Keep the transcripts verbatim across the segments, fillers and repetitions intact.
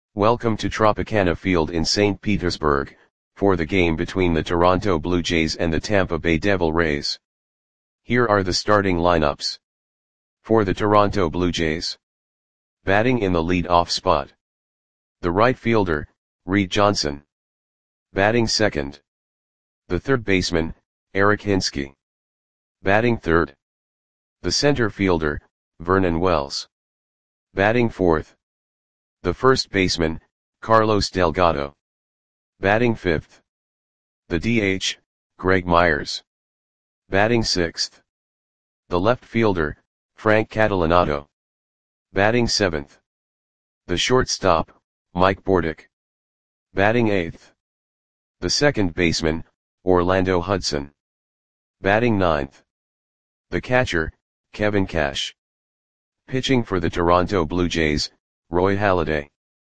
Welcome to Tropicana Field in Saint Petersburg, for the game between the Toronto Blue Jays and the Tampa Bay Devil Rays. Here are the starting lineups. For the Toronto Blue Jays. Batting in the lead-off spot. The right fielder, Reed Johnson. Batting second. The third baseman, Eric Hinske. Batting third. The center fielder, Vernon Wells. Batting fourth. The first baseman, Carlos Delgado. Batting fifth. The D H, Greg Myers. Batting sixth. The left fielder, Frank Catalanotto. Batting seventh. The shortstop, Mike Bordick. Batting eighth. The second baseman, Orlando Hudson. Batting ninth. The catcher, Kevin Cash. Pitching for the Toronto Blue Jays, Roy Halladay.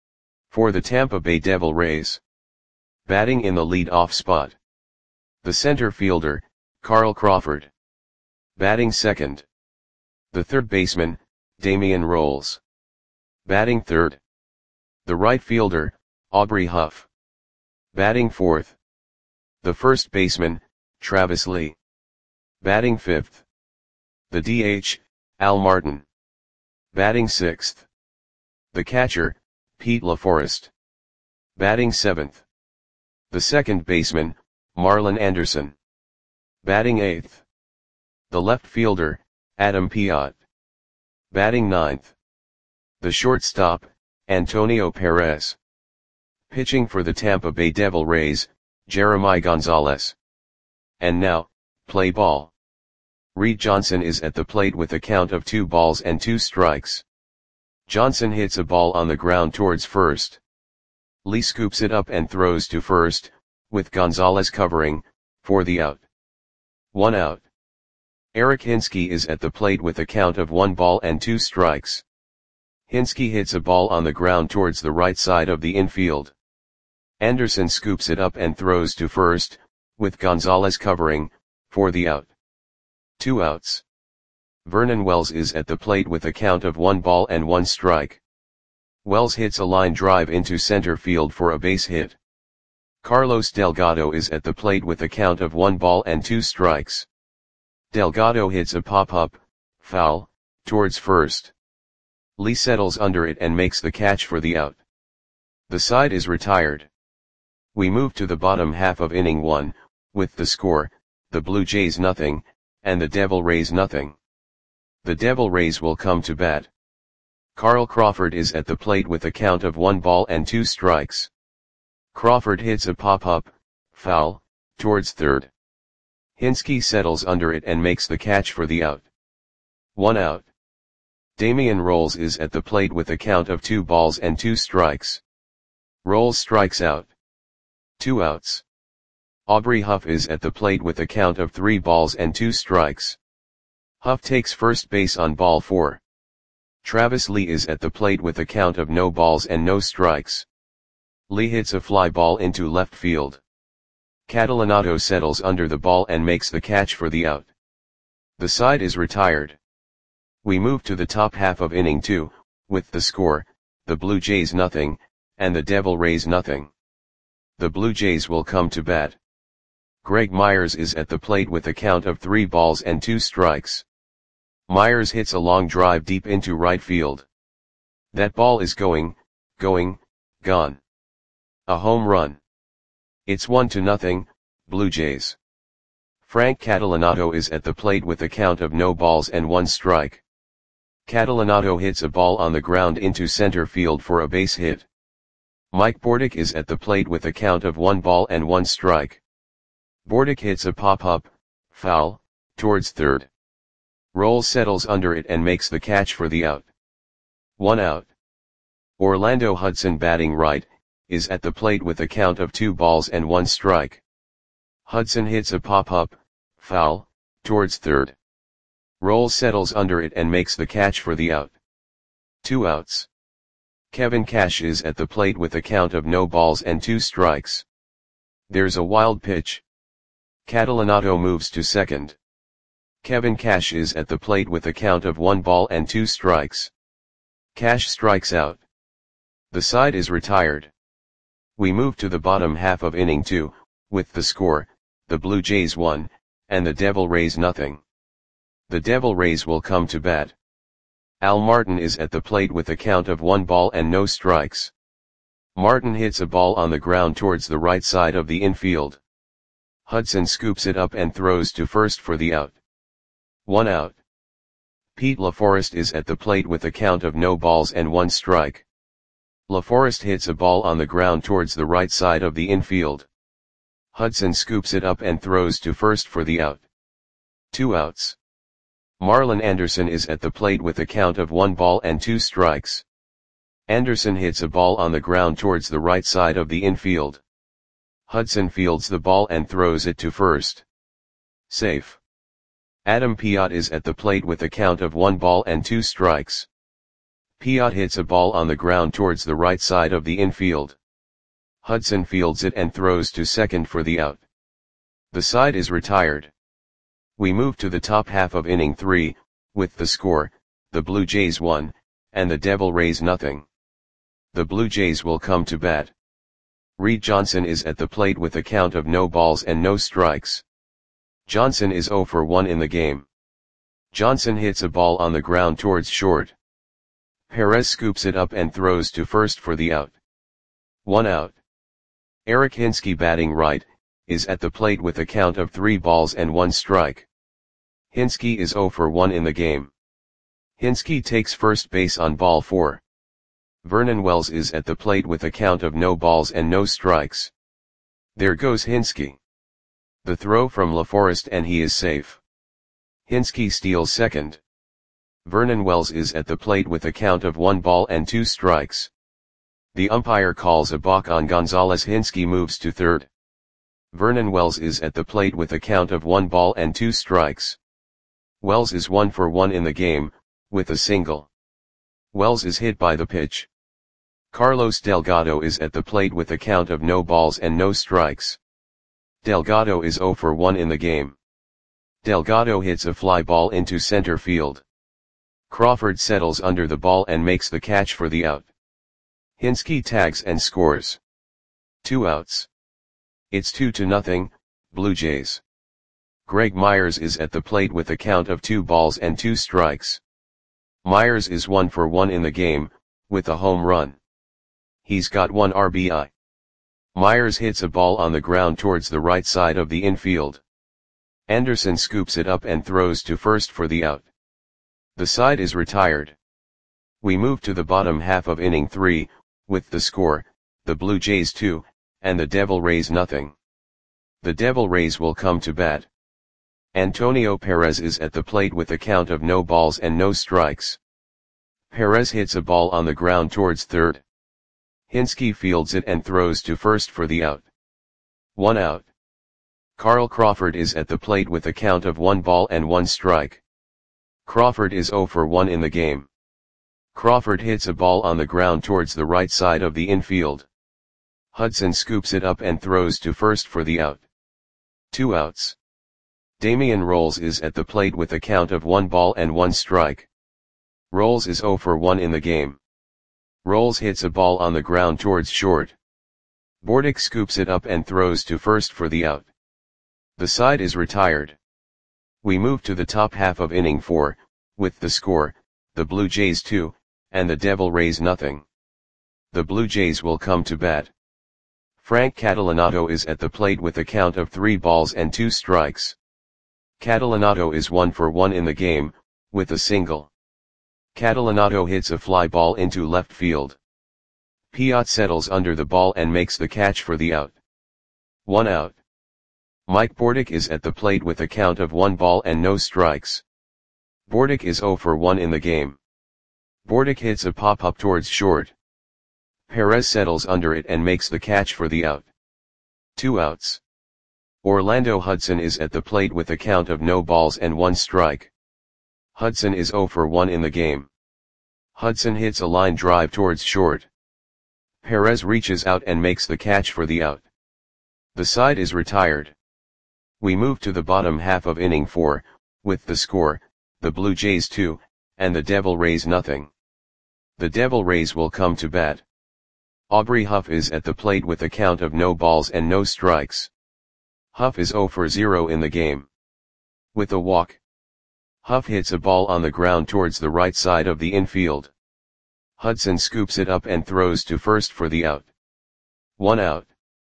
For the Tampa Bay Devil Rays. Batting in the lead-off spot. The center fielder, Carl Crawford. Batting second. The third baseman, Damian Rolls. Batting third. The right fielder, Aubrey Huff. Batting fourth. The first baseman, Travis Lee. Batting fifth. The D H, Al Martin. Batting sixth. The catcher, Pete LaForest. Batting seventh. The second baseman, Marlon Anderson. Batting eighth. The left fielder, Adam Piot. Batting ninth. The shortstop, Antonio Perez. Pitching for the Tampa Bay Devil Rays, Jeremiah Gonzalez. And now, play ball. Reed Johnson is at the plate with a count of two balls and two strikes. Johnson hits a ball on the ground towards first. Lee scoops it up and throws to first, with Gonzalez covering, for the out. One out. Eric Hinske is at the plate with a count of one ball and two strikes. Hinske hits a ball on the ground towards the right side of the infield. Anderson scoops it up and throws to first, with Gonzalez covering, for the out. Two outs. Vernon Wells is at the plate with a count of one ball and one strike. Wells hits a line drive into center field for a base hit. Carlos Delgado is at the plate with a count of one ball and two strikes. Delgado hits a pop-up, foul, towards first. Lee settles under it and makes the catch for the out. The side is retired. We move to the bottom half of inning one, with the score, the Blue Jays nothing, and the Devil Rays nothing. The Devil Rays will come to bat. Carl Crawford is at the plate with a count of one ball and two strikes. Crawford hits a pop-up, foul, towards third. Hinske settles under it and makes the catch for the out. One out. Damian Rolls is at the plate with a count of two balls and two strikes. Rolls strikes out. Two outs. Aubrey Huff is at the plate with a count of three balls and two strikes. Huff takes first base on ball four. Travis Lee is at the plate with a count of no balls and no strikes. Lee hits a fly ball into left field. Catalanotto settles under the ball and makes the catch for the out. The side is retired. We move to the top half of inning two, with the score, the Blue Jays nothing, and the Devil Rays nothing. The Blue Jays will come to bat. Greg Myers is at the plate with a count of three balls and two strikes. Myers hits a long drive deep into right field. That ball is going, going, gone. A home run. It's one to nothing, Blue Jays. Frank Catalanotto is at the plate with a count of no balls and one strike. Catalanotto hits a ball on the ground into center field for a base hit. Mike Bordick is at the plate with a count of one ball and one strike. Bordick hits a pop-up, foul, towards third. Rolls settles under it and makes the catch for the out. One out. Orlando Hudson batting right, is at the plate with a count of two balls and one strike. Hudson hits a pop-up, foul, towards third. Rolls settles under it and makes the catch for the out. Two outs. Kevin Cash is at the plate with a count of no balls and two strikes. There's a wild pitch. Catalanotto moves to second. Kevin Cash is at the plate with a count of one ball and two strikes. Cash strikes out. The side is retired. We move to the bottom half of inning two, with the score, the Blue Jays one, and the Devil Rays nothing. The Devil Rays will come to bat. Al Martin is at the plate with a count of one ball and no strikes. Martin hits a ball on the ground towards the right side of the infield. Hudson scoops it up and throws to first for the out. One out. Pete LaForest is at the plate with a count of no balls and one strike. LaForest hits a ball on the ground towards the right side of the infield. Hudson scoops it up and throws to first for the out. Two outs. Marlon Anderson is at the plate with a count of one ball and two strikes. Anderson hits a ball on the ground towards the right side of the infield. Hudson fields the ball and throws it to first. Safe. Adam Piot is at the plate with a count of one ball and two strikes. Piot hits a ball on the ground towards the right side of the infield. Hudson fields it and throws to second for the out. The side is retired. We move to the top half of inning three, with the score, the Blue Jays one, and the Devil Rays nothing. The Blue Jays will come to bat. Reed Johnson is at the plate with a count of no balls and no strikes. Johnson is oh for one in the game. Johnson hits a ball on the ground towards short. Perez scoops it up and throws to first for the out. One out. Eric Hinske, batting right, is at the plate with a count of three balls and one strike. Hinske is oh for one in the game. Hinske takes first base on ball four. Vernon Wells is at the plate with a count of no balls and no strikes. There goes Hinske. The throw from LaForest and he is safe. Hinske steals second. Vernon Wells is at the plate with a count of one ball and two strikes. The umpire calls a balk on Gonzalez. Hinske moves to third. Vernon Wells is at the plate with a count of one ball and two strikes. Wells is one for one in the game, with a single. Wells is hit by the pitch. Carlos Delgado is at the plate with a count of no balls and no strikes. Delgado is oh for one in the game. Delgado hits a fly ball into center field. Crawford settles under the ball and makes the catch for the out. Hinske tags and scores. Two outs. It's two to nothing, Blue Jays. Greg Myers is at the plate with a count of two balls and two strikes. Myers is one for one in the game, with a home run. He's got one R B I. Myers hits a ball on the ground towards the right side of the infield. Anderson scoops it up and throws to first for the out. The side is retired. We move to the bottom half of inning three, with the score, the Blue Jays two, and the Devil Rays nothing. The Devil Rays will come to bat. Antonio Perez is at the plate with a count of no balls and no strikes. Perez hits a ball on the ground towards third. Hinske fields it and throws to first for the out. One out. Carl Crawford is at the plate with a count of one ball and one strike. Crawford is oh for one in the game. Crawford hits a ball on the ground towards the right side of the infield. Hudson scoops it up and throws to first for the out. Two outs. Damian Rolls is at the plate with a count of one ball and one strike. Rolls is oh for one in the game. Rolls hits a ball on the ground towards short. Bordick scoops it up and throws to first for the out. The side is retired. We move to the top half of inning four, with the score, the Blue Jays two, and the Devil Rays nothing. The Blue Jays will come to bat. Frank Catalanotto is at the plate with a count of three balls and two strikes. Catalanotto is one for one in the game, with a single. Catalanotto hits a fly ball into left field. Piot settles under the ball and makes the catch for the out. One out. Mike Bordick is at the plate with a count of one ball and no strikes. Bordick is oh for one in the game. Bordick hits a pop-up towards short. Perez settles under it and makes the catch for the out. Two outs. Orlando Hudson is at the plate with a count of no balls and one strike. Hudson is oh for one in the game. Hudson hits a line drive towards short. Perez reaches out and makes the catch for the out. The side is retired. We move to the bottom half of inning four, with the score, the Blue Jays two, and the Devil Rays nothing. The Devil Rays will come to bat. Aubrey Huff is at the plate with a count of no balls and no strikes. Huff is zero for zero in the game. With a walk, Huff hits a ball on the ground towards the right side of the infield. Hudson scoops it up and throws to first for the out. One out.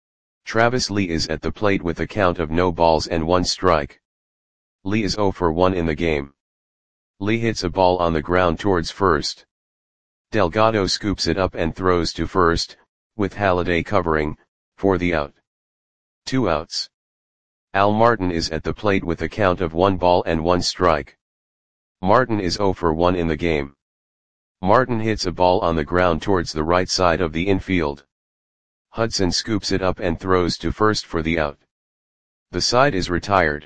Travis Lee is at the plate with a count of no balls and one strike. Lee is zero for one in the game. Lee hits a ball on the ground towards first. Delgado scoops it up and throws to first, with Halladay covering, for the out. Two outs. Al Martin is at the plate with a count of one ball and one strike. Martin is zero for one in the game. Martin hits a ball on the ground towards the right side of the infield. Hudson scoops it up and throws to first for the out. The side is retired.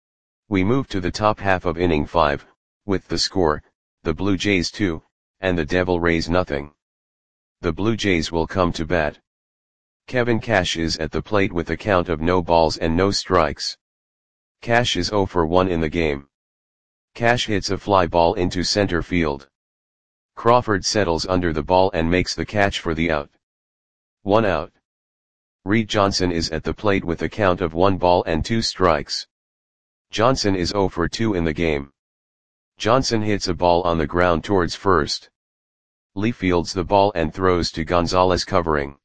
We move to the top half of inning five, with the score, the Blue Jays two, and the Devil Rays nothing. The Blue Jays will come to bat. Kevin Cash is at the plate with a count of no balls and no strikes. Cash is zero for one in the game. Cash hits a fly ball into center field. Crawford settles under the ball and makes the catch for the out. One out. Reed Johnson is at the plate with a count of one ball and two strikes. Johnson is zero for two in the game. Johnson hits a ball on the ground towards first. Lee fields the ball and throws to Gonzalez covering.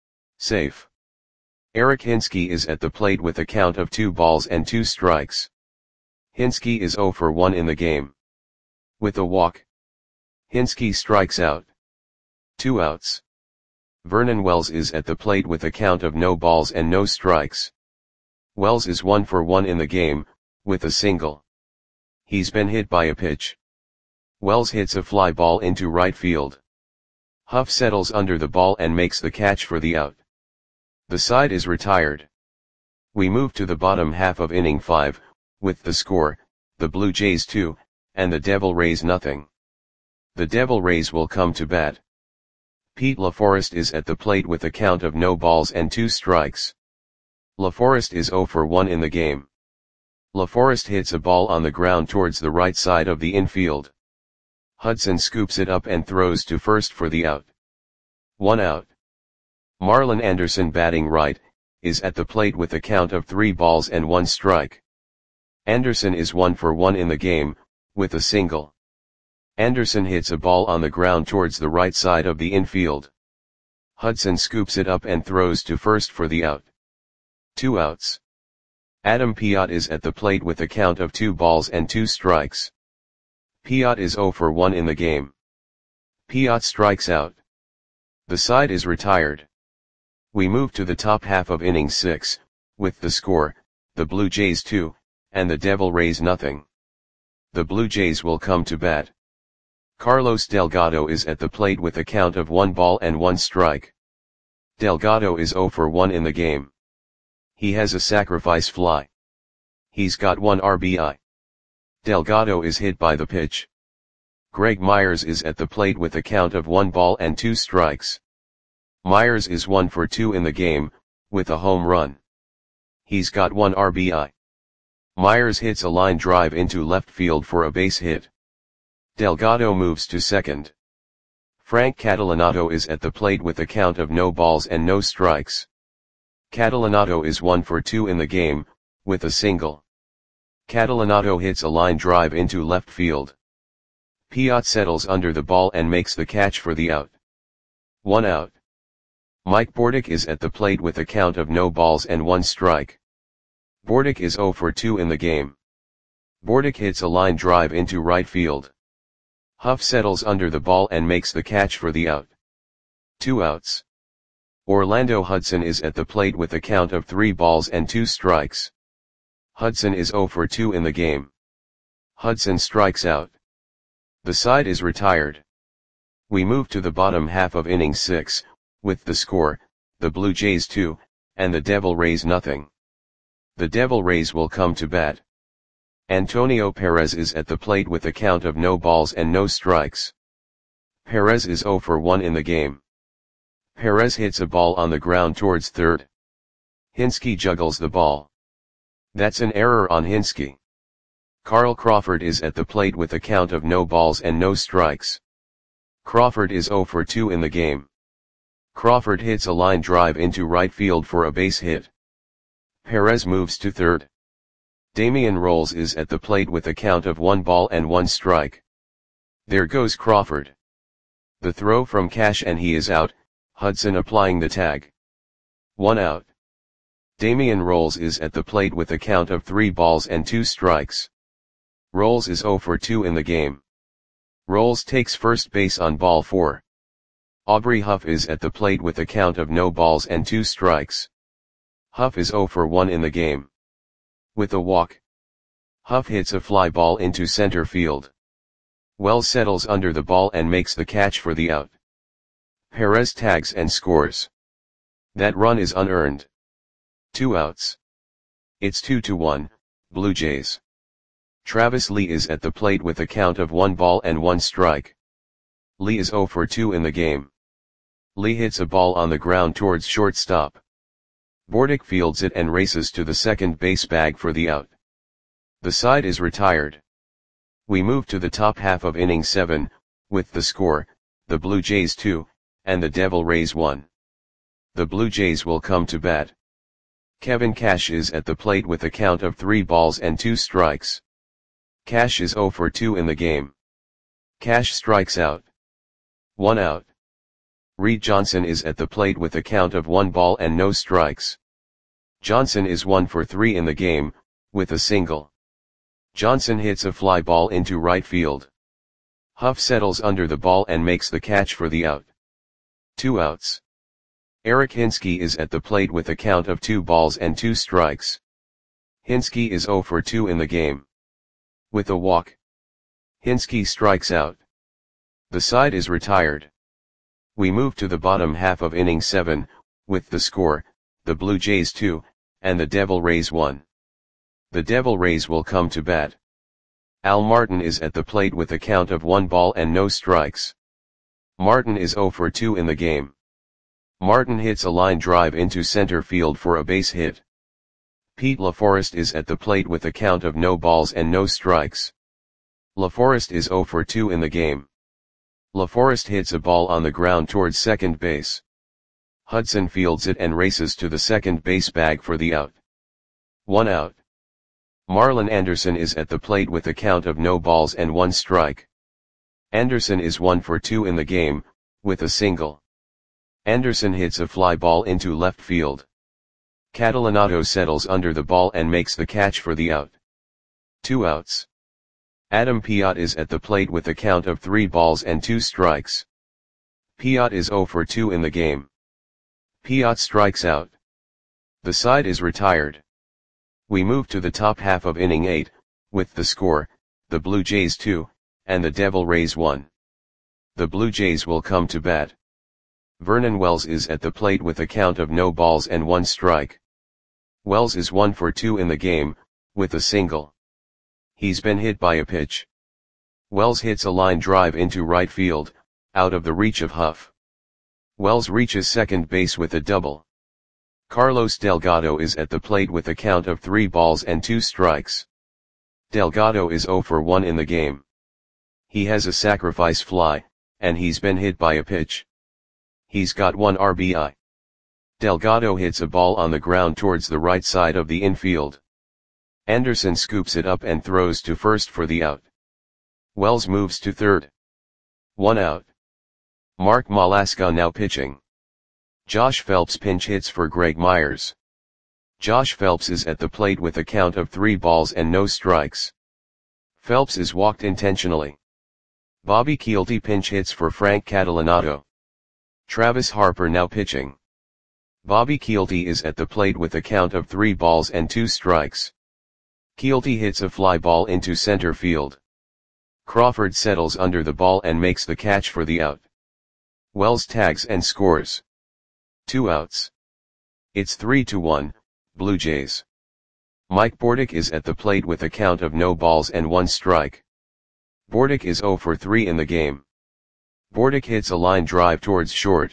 Safe. Eric Hinske is at the plate with a count of two balls and two strikes. Hinske is zero for one in the game. With a walk, Hinske strikes out. Two outs. Vernon Wells is at the plate with a count of no balls and no strikes. Wells is one for one in the game, with a single. He's been hit by a pitch. Wells hits a fly ball into right field. Huff settles under the ball and makes the catch for the out. The side is retired. We move to the bottom half of inning five, with the score, the Blue Jays two, and the Devil Rays nothing. The Devil Rays will come to bat. Pete LaForest is at the plate with a count of no balls and two strikes. LaForest is zero for one in the game. LaForest hits a ball on the ground towards the right side of the infield. Hudson scoops it up and throws to first for the out. One out. Marlon Anderson, batting right, is at the plate with a count of three balls and one strike. Anderson is one for one in the game, with a single. Anderson hits a ball on the ground towards the right side of the infield. Hudson scoops it up and throws to first for the out. Two outs. Adam Piot is at the plate with a count of two balls and two strikes. Piot is zero for one in the game. Piot strikes out. The side is retired. We move to the top half of inning six, with the score, the Blue Jays two, and the Devil Rays nothing. The Blue Jays will come to bat. Carlos Delgado is at the plate with a count of one ball and one strike. Delgado is zero for one in the game. He has a sacrifice fly. He's got one R B I. Delgado is hit by the pitch. Greg Myers is at the plate with a count of one ball and two strikes. Myers is one for two in the game, with a home run. He's got one R B I. Myers hits a line drive into left field for a base hit. Delgado moves to second. Frank Catalanotto is at the plate with a count of no balls and no strikes. Catalanotto is one for two in the game, with a single. Catalanotto hits a line drive into left field. Piot settles under the ball and makes the catch for the out. One out. Mike Bordick is at the plate with a count of no balls and one strike. Bordick is zero for two in the game. Bordick hits a line drive into right field. Huff settles under the ball and makes the catch for the out. Two outs. Orlando Hudson is at the plate with a count of three balls and two strikes. Hudson is zero for two in the game. Hudson strikes out. The side is retired. We move to the bottom half of inning six, with the score, the Blue Jays two, and the Devil Rays nothing. The Devil Rays will come to bat. Antonio Perez is at the plate with a count of no balls and no strikes. Perez is zero for one in the game. Perez hits a ball on the ground towards third. Hinske juggles the ball. That's an error on Hinske. Carl Crawford is at the plate with a count of no balls and no strikes. Crawford is zero for two in the game. Crawford hits a line drive into right field for a base hit. Perez moves to third. Damian Rolls is at the plate with a count of one ball and one strike. There goes Crawford. The throw from Cash and he is out, Hudson applying the tag. One out. Damian Rolls is at the plate with a count of three balls and two strikes. Rolls is oh for two in the game. Rolls takes first base on ball four. Aubrey Huff is at the plate with a count of no balls and two strikes. Huff is oh for one in the game. With a walk, Huff hits a fly ball into center field. Wells settles under the ball and makes the catch for the out. Perez tags and scores. That run is unearned. Two outs. It's two to one, Blue Jays. Travis Lee is at the plate with a count of one ball and one strike. Lee is oh for two in the game. Lee hits a ball on the ground towards shortstop. Bordick fields it and races to the second base bag for the out. The side is retired. We move to the top half of inning seven, with the score, the Blue Jays two, and the Devil Rays one. The Blue Jays will come to bat. Kevin Cash is at the plate with a count of three balls and two strikes. Cash is oh for two in the game. Cash strikes out. One out. Reed Johnson is at the plate with a count of one ball and no strikes. Johnson is one for three in the game, with a single. Johnson hits a fly ball into right field. Huff settles under the ball and makes the catch for the out. Two outs. Eric Hinske is at the plate with a count of two balls and two strikes. Hinske is oh for two in the game. With a walk, Hinske strikes out. The side is retired. We move to the bottom half of inning seven, with the score, the Blue Jays two, and the Devil Rays one. The Devil Rays will come to bat. Al Martin is at the plate with a count of one ball and no strikes. Martin is oh for two in the game. Martin hits a line drive into center field for a base hit. Pete LaForest is at the plate with a count of no balls and no strikes. LaForest is oh for two in the game. LaForest hits a ball on the ground towards second base. Hudson fields it and races to the second base bag for the out. One out. Marlon Anderson is at the plate with a count of no balls and one strike. Anderson is one for two in the game, with a single. Anderson hits a fly ball into left field. Catalanato settles under the ball and makes the catch for the out. Two outs. Adam Piot is at the plate with a count of three balls and two strikes. Piot is oh for two in the game. Piot strikes out. The side is retired. We move to the top half of inning eight, with the score, the Blue Jays two, and the Devil Rays one. The Blue Jays will come to bat. Vernon Wells is at the plate with a count of no balls and one strike. Wells is one for two in the game, with a single. He's been hit by a pitch. Wells hits a line drive into right field, out of the reach of Huff. Wells reaches second base with a double. Carlos Delgado is at the plate with a count of three balls and two strikes. Delgado is oh for one in the game. He has a sacrifice fly, and he's been hit by a pitch. He's got one R B I. Delgado hits a ball on the ground towards the right side of the infield. Anderson scoops it up and throws to first for the out. Wells moves to third. One out. Mark Malaska now pitching. Josh Phelps pinch hits for Greg Myers. Josh Phelps is at the plate with a count of three balls and no strikes. Phelps is walked intentionally. Bobby Kielty pinch hits for Frank Catalanato. Travis Harper now pitching. Bobby Kielty is at the plate with a count of three balls and two strikes. Kielty hits a fly ball into center field. Crawford settles under the ball and makes the catch for the out. Wells tags and scores. Two outs. It's three to one, Blue Jays. Mike Bordick is at the plate with a count of no balls and one strike. Bordick is oh for three in the game. Bordick hits a line drive towards short.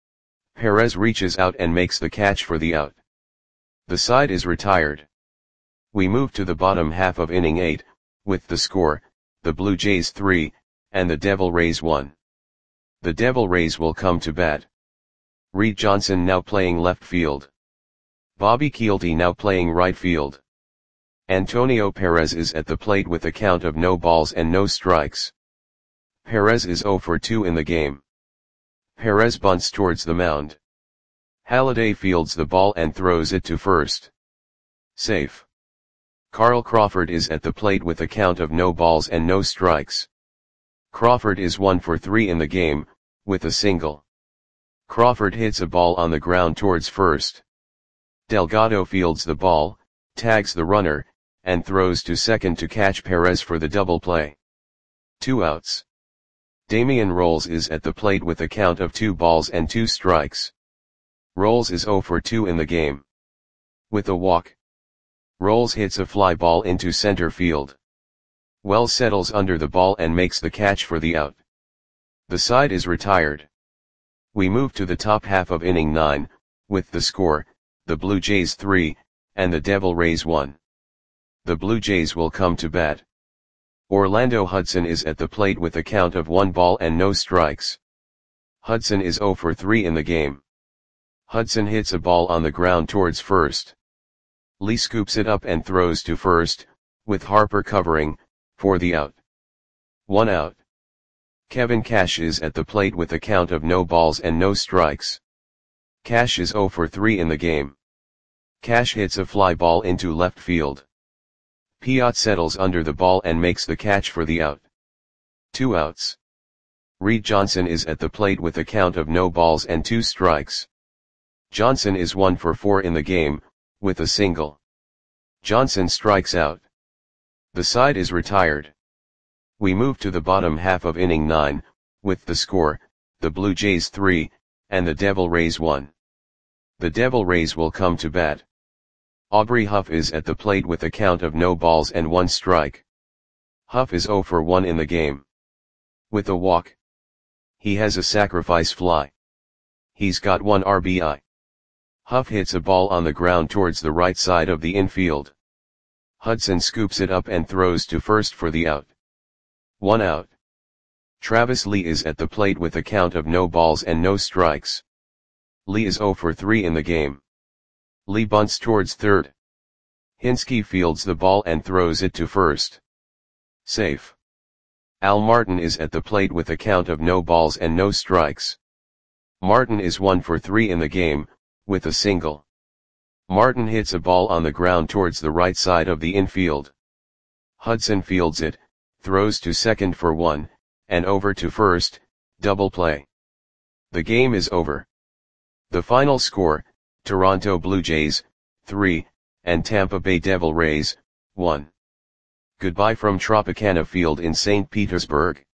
Perez reaches out and makes the catch for the out. The side is retired. We move to the bottom half of inning eight, with the score, the Blue Jays three, and the Devil Rays one. The Devil Rays will come to bat. Reed Johnson now playing left field. Bobby Kielty now playing right field. Antonio Perez is at the plate with a count of no balls and no strikes. Perez is zero for two in the game. Perez bunts towards the mound. Halladay fields the ball and throws it to first. Safe. Carl Crawford is at the plate with a count of no balls and no strikes. Crawford is one for three in the game, with a single. Crawford hits a ball on the ground towards first. Delgado fields the ball, tags the runner, and throws to second to catch Perez for the double play. Two outs. Damian Rolls is at the plate with a count of two balls and two strikes. Rolls is zero for two in the game. With a walk. Rolls hits a fly ball into center field. Wells settles under the ball and makes the catch for the out. The side is retired. We move to the top half of inning nine, with the score, the Blue Jays three, and the Devil Rays one. The Blue Jays will come to bat. Orlando Hudson is at the plate with a count of one ball and no strikes. Hudson is zero for three in the game. Hudson hits a ball on the ground towards first. Lee scoops it up and throws to first, with Harper covering, for the out. One out. Kevin Cash is at the plate with a count of no balls and no strikes. Cash is zero for three in the game. Cash hits a fly ball into left field. Piot settles under the ball and makes the catch for the out. Two outs. Reed Johnson is at the plate with a count of no balls and two strikes. Johnson is one for four in the game, with a single. Johnson strikes out. The side is retired. We move to the bottom half of inning nine, with the score, the Blue Jays three, and the Devil Rays one. The Devil Rays will come to bat. Aubrey Huff is at the plate with a count of no balls and one strike. Huff is zero for one in the game. With a walk. He has a sacrifice fly. He's got one R B I. Huff hits a ball on the ground towards the right side of the infield. Hudson scoops it up and throws to first for the out. One out. Travis Lee is at the plate with a count of no balls and no strikes. Lee is zero for three in the game. Lee bunts towards third. Hinske fields the ball and throws it to first. Safe. Al Martin is at the plate with a count of no balls and no strikes. Martin is one for three in the game, with a single. Martin hits a ball on the ground towards the right side of the infield. Hudson fields it, throws to second for one, and over to first, double play. The game is over. The final score, Toronto Blue Jays, three, and Tampa Bay Devil Rays, one. Goodbye from Tropicana Field in Saint Petersburg.